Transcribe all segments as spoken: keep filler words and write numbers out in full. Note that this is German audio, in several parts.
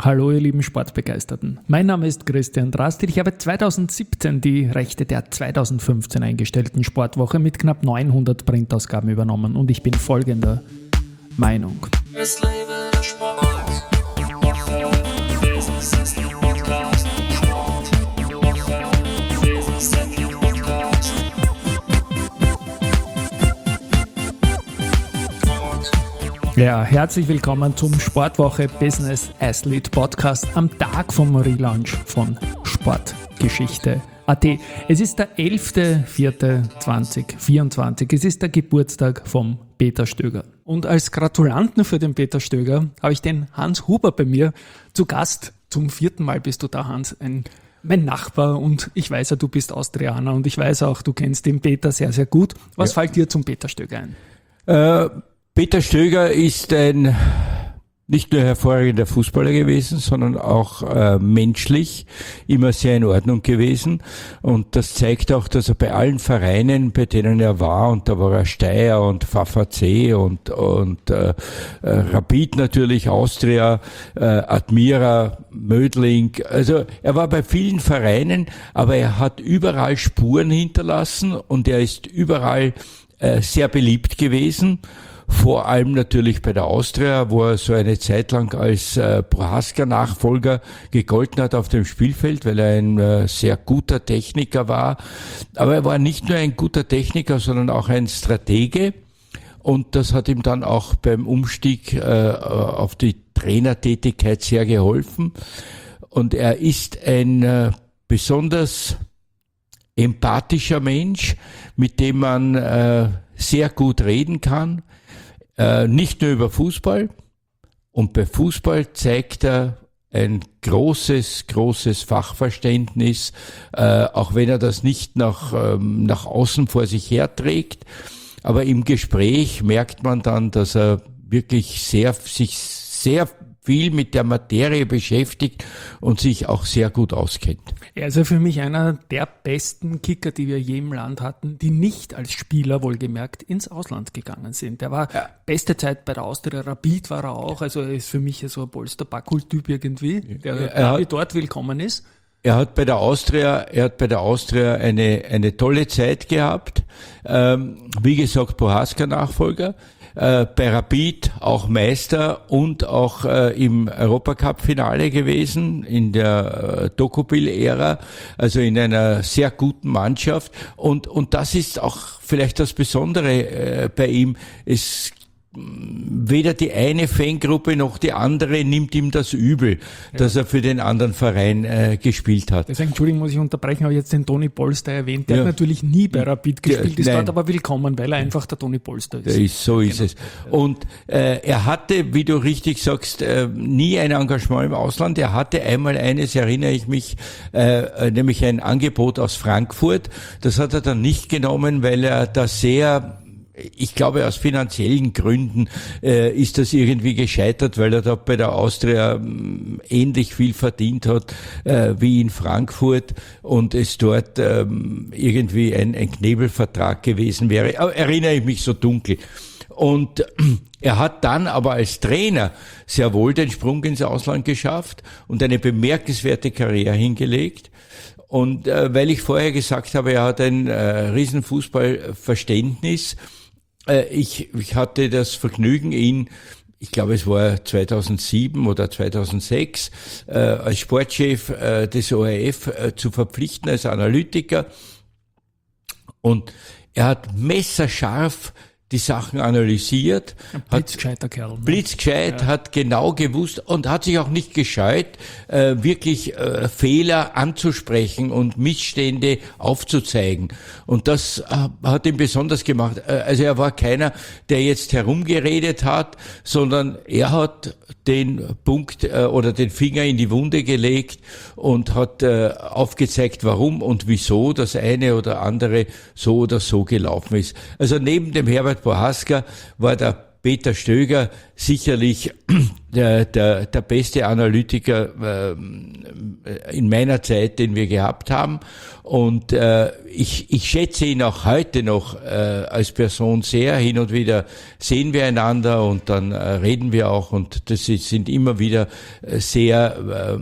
Hallo ihr lieben Sportbegeisterten. Mein Name ist Christian Drastil. Ich habe zweitausendsiebzehn die Rechte der zweitausendfünfzehn eingestellten Sportwoche mit knapp neunhundert Printausgaben übernommen und ich bin folgender Meinung. Es lebe der Sport. Ja, herzlich willkommen zum Sportwoche Business Athlete Podcast am Tag vom Relaunch von Sportgeschichte punkt a t. Es ist der elfter vierter zweitausendvierundzwanzig. Es ist der Geburtstag vom Peter Stöger. Und als Gratulanten für den Peter Stöger habe ich den Hans Huber bei mir zu Gast. Zum vierten Mal bist du da, Hans, ein mein Nachbar, und ich weiß ja, du bist Austrianer und ich weiß auch, du kennst den Peter sehr, sehr gut. Was ja. fällt dir zum Peter Stöger ein? Äh, Peter Stöger ist ein nicht nur hervorragender Fußballer gewesen, sondern auch äh, menschlich immer sehr in Ordnung gewesen. Und das zeigt auch, dass er bei allen Vereinen, bei denen er war, und da war er Steyr und V V C und und äh, äh, Rapid natürlich, Austria, äh, Admira, Mödling, also er war bei vielen Vereinen, aber er hat überall Spuren hinterlassen und er ist überall äh, sehr beliebt gewesen. Vor allem natürlich bei der Austria, wo er so eine Zeit lang als äh, Prohaska-Nachfolger gegolten hat auf dem Spielfeld, weil er ein äh, sehr guter Techniker war. Aber er war nicht nur ein guter Techniker, sondern auch ein Stratege. Und das hat ihm dann auch beim Umstieg äh, auf die Trainertätigkeit sehr geholfen. Und er ist ein äh, besonders empathischer Mensch, mit dem man äh, sehr gut reden kann. Äh, nicht nur über Fußball, und bei Fußball zeigt er ein großes, großes Fachverständnis, äh, auch wenn er das nicht nach, ähm, nach außen vor sich herträgt. Aber im Gespräch merkt man dann, dass er wirklich sehr, sich sehr viel mit der Materie beschäftigt und sich auch sehr gut auskennt. Er ist ja für mich einer der besten Kicker, die wir je im Land hatten, die nicht als Spieler, wohlgemerkt, ins Ausland gegangen sind. Der war ja. beste Zeit bei der Austria, Rapid war er auch, also er ist für mich so ein Polster-Backhult-Typ irgendwie, der er hat, dort willkommen ist. Er hat bei der Austria, er hat bei der Austria eine, eine tolle Zeit gehabt. Ähm, wie gesagt, Prohaska-Nachfolger. Äh, bei Rapid auch Meister und auch äh, im Europacup-Finale gewesen, in der äh, Dokupil-Ära, also in einer sehr guten Mannschaft. Und, und das ist auch vielleicht das Besondere äh, bei ihm. Es weder die eine Fangruppe noch die andere nimmt ihm das übel, ja. dass er für den anderen Verein äh, gespielt hat. Deswegen, Entschuldigung, muss ich unterbrechen, habe jetzt den Toni Polster erwähnt. Der ja. hat natürlich nie bei Rapid gespielt, ist dort aber willkommen, weil er einfach der Toni Polster ist. ist so ist genau. es. Und äh, er hatte, wie du richtig sagst, äh, nie ein Engagement im Ausland. Er hatte einmal eines, erinnere ich mich, äh, nämlich ein Angebot aus Frankfurt. Das hat er dann nicht genommen, weil er da sehr... Ich glaube, aus finanziellen Gründen äh, ist das irgendwie gescheitert, weil er da bei der Austria ähm, ähnlich viel verdient hat äh, wie in Frankfurt und es dort ähm, irgendwie ein, ein Knebelvertrag gewesen wäre. Aber erinnere ich mich so dunkel. Und äh, er hat dann aber als Trainer sehr wohl den Sprung ins Ausland geschafft und eine bemerkenswerte Karriere hingelegt. Und äh, weil ich vorher gesagt habe, er hat ein äh, riesen Fußballverständnis. Ich, ich hatte das Vergnügen, ihn, ich glaube es war zweitausendsieben oder zweitausendsechs, äh, als Sportchef äh, des O R F äh, zu verpflichten als Analytiker. Und er hat messerscharf die Sachen analysiert. Ein blitzgescheiter Kerl. Ne? Blitzgescheit, ja. Hat genau gewusst und hat sich auch nicht gescheut, äh, wirklich äh, Fehler anzusprechen und Missstände aufzuzeigen. Und das äh, hat ihn besonders gemacht. Äh, also er war keiner, der jetzt herumgeredet hat, sondern er hat den Punkt äh, oder den Finger in die Wunde gelegt und hat äh, aufgezeigt, warum und wieso das eine oder andere so oder so gelaufen ist. Also neben dem Herbert Prohaska war der Peter Stöger sicherlich der, der, der beste Analytiker äh, in meiner Zeit, den wir gehabt haben. Und äh, ich, ich schätze ihn auch heute noch äh, als Person sehr. Hin und wieder sehen wir einander und dann äh, reden wir auch. Und das ist, sind immer wieder sehr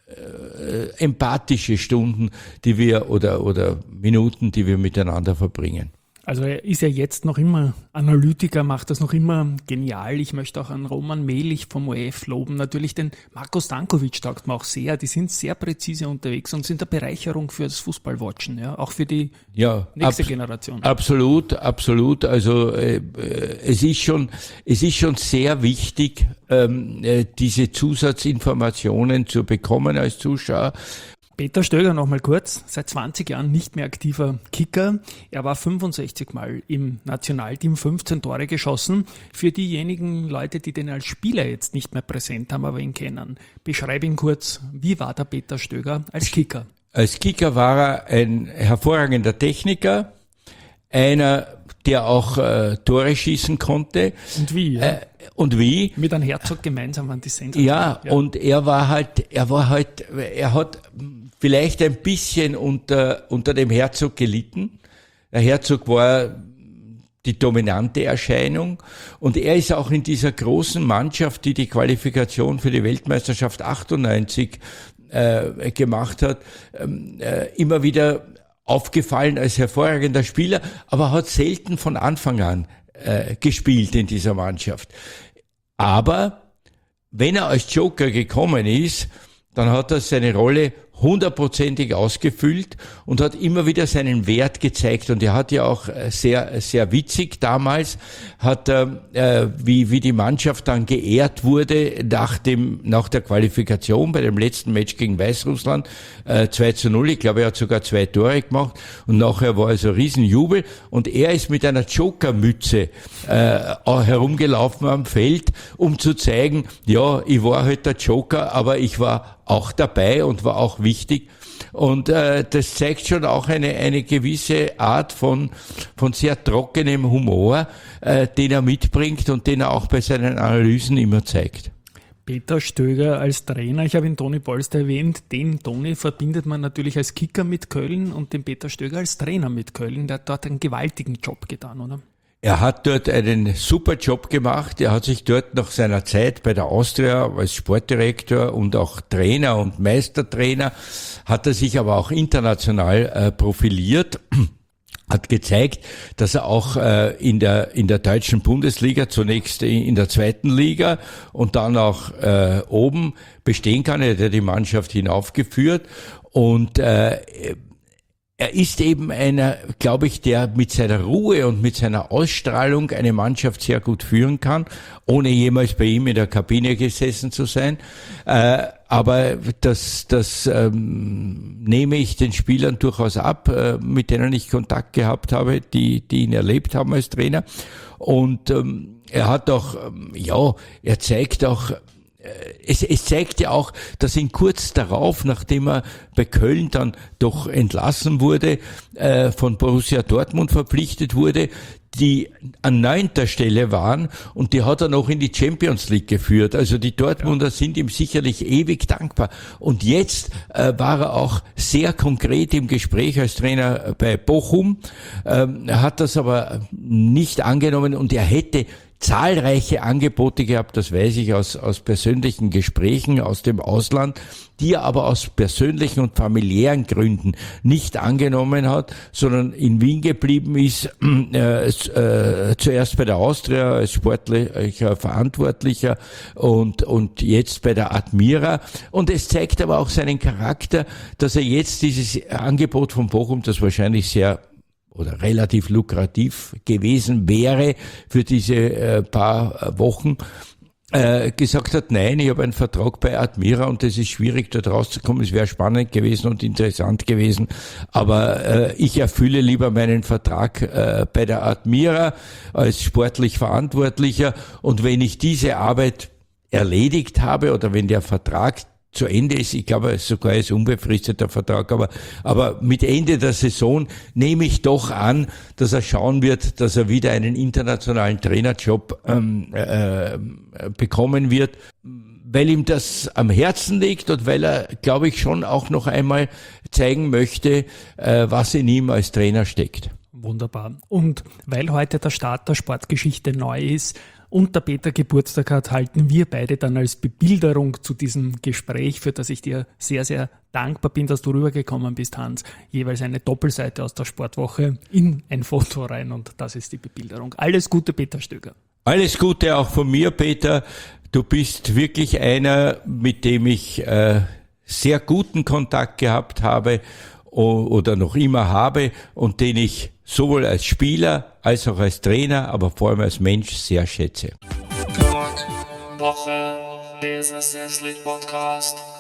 äh, äh, empathische Stunden, die wir oder oder Minuten, die wir miteinander verbringen. Also er ist ja jetzt noch immer Analytiker, macht das noch immer genial. Ich möchte auch an Roman Melich vom O R F loben. Natürlich den Marko Stankovic taugt mir auch sehr. Die sind sehr präzise unterwegs und sind eine Bereicherung für das Fußballwatchen, ja, auch für die ja, nächste ab, Generation. Absolut, absolut. Also äh, es ist schon, es ist schon sehr wichtig, ähm, äh, diese Zusatzinformationen zu bekommen als Zuschauer. Peter Stöger noch mal kurz, seit zwanzig Jahren nicht mehr aktiver Kicker. Er war fünfundsechzig Mal im Nationalteam, fünfzehn Tore geschossen. Für diejenigen Leute, die den als Spieler jetzt nicht mehr präsent haben, aber ihn kennen, beschreibe ihn kurz, wie war der Peter Stöger als Kicker? Als Kicker war er ein hervorragender Techniker, einer, der auch äh, Tore schießen konnte. Und wie? Ja? Äh, und wie? Mit einem Herzog gemeinsam an die Sender. Ja, ja, und er war halt, er war halt, er hat vielleicht ein bisschen unter, unter dem Herzog gelitten. Der Herzog war die dominante Erscheinung und er ist auch in dieser großen Mannschaft, die die Qualifikation für die Weltmeisterschaft achtundneunzig äh, gemacht hat, äh, immer wieder aufgefallen als hervorragender Spieler, aber hat selten von Anfang an äh, gespielt in dieser Mannschaft. Aber wenn er als Joker gekommen ist, dann hat er seine Rolle hundertprozentig ausgefüllt und hat immer wieder seinen Wert gezeigt. Und er hat ja auch sehr, sehr witzig damals, hat er, äh, wie, wie die Mannschaft dann geehrt wurde nach dem, nach der Qualifikation bei dem letzten Match gegen Weißrussland, äh, zwei zu null. Ich glaube, er hat sogar zwei Tore gemacht und nachher war also Riesenjubel und er ist mit einer Jokermütze, äh, herumgelaufen am Feld, um zu zeigen, ja, ich war halt der Joker, aber ich war auch dabei und war auch wichtig. Und äh, das zeigt schon auch eine eine gewisse Art von von sehr trockenem Humor, äh, den er mitbringt und den er auch bei seinen Analysen immer zeigt. Peter Stöger als Trainer, ich habe ihn Toni Polster erwähnt, den Toni verbindet man natürlich als Kicker mit Köln und den Peter Stöger als Trainer mit Köln, der hat dort einen gewaltigen Job getan, oder? Er hat dort einen super Job gemacht. Er hat sich dort nach seiner Zeit bei der Austria als Sportdirektor und auch Trainer und Meistertrainer, hat er sich aber auch international äh, profiliert, hat gezeigt, dass er auch äh, in der in der deutschen Bundesliga, zunächst in der zweiten Liga und dann auch äh, oben bestehen kann. Er hat ja die Mannschaft hinaufgeführt und äh, er ist eben einer, glaube ich, der mit seiner Ruhe und mit seiner Ausstrahlung eine Mannschaft sehr gut führen kann, ohne jemals bei ihm in der Kabine gesessen zu sein. Äh, aber das, das ähm, nehme ich den Spielern durchaus ab, äh, mit denen ich Kontakt gehabt habe, die, die ihn erlebt haben als Trainer. Und ähm, er hat auch, ähm, ja, er zeigt auch, Es, es zeigt ja auch, dass ihn kurz darauf, nachdem er bei Köln dann doch entlassen wurde, äh, von Borussia Dortmund verpflichtet wurde, die an neunter Stelle waren und die hat er noch in die Champions League geführt. Also die Dortmunder sind ihm sicherlich ewig dankbar. Und jetzt äh, war er auch sehr konkret im Gespräch als Trainer bei Bochum, ähm, er hat das aber nicht angenommen und er hätte zahlreiche Angebote gehabt, das weiß ich aus, aus persönlichen Gesprächen aus dem Ausland, die er aber aus persönlichen und familiären Gründen nicht angenommen hat, sondern in Wien geblieben ist, äh, äh, zuerst bei der Austria als sportlicher Verantwortlicher und, und jetzt bei der Admira. Und es zeigt aber auch seinen Charakter, dass er jetzt dieses Angebot von Bochum, das wahrscheinlich sehr oder relativ lukrativ gewesen wäre für diese äh, paar Wochen, äh, gesagt hat, nein, ich habe einen Vertrag bei Admira und es ist schwierig, dort rauszukommen. Es wäre spannend gewesen und interessant gewesen, aber äh, ich erfülle lieber meinen Vertrag äh, bei der Admira als sportlich Verantwortlicher und wenn ich diese Arbeit erledigt habe oder wenn der Vertrag zu Ende ist, ich glaube sogar ist unbefristeter Vertrag, aber, aber mit Ende der Saison nehme ich doch an, dass er schauen wird, dass er wieder einen internationalen Trainerjob ähm, äh, bekommen wird, weil ihm das am Herzen liegt und weil er, glaube ich, schon auch noch einmal zeigen möchte, äh, was in ihm als Trainer steckt. Wunderbar. Und weil heute der Start der Sportgeschichte neu ist und der Peter Geburtstag hat, halten wir beide dann als Bebilderung zu diesem Gespräch, für das ich dir sehr, sehr dankbar bin, dass du rübergekommen bist, Hans, jeweils eine Doppelseite aus der Sportwoche in ein Foto rein und das ist die Bebilderung. Alles Gute, Peter Stöger. Alles Gute auch von mir, Peter. Du bist wirklich einer, mit dem ich äh, sehr guten Kontakt gehabt habe oder noch immer habe und den ich sowohl als Spieler als auch als Trainer, aber vor allem als Mensch sehr schätze. Woche Business Athlete Podcast.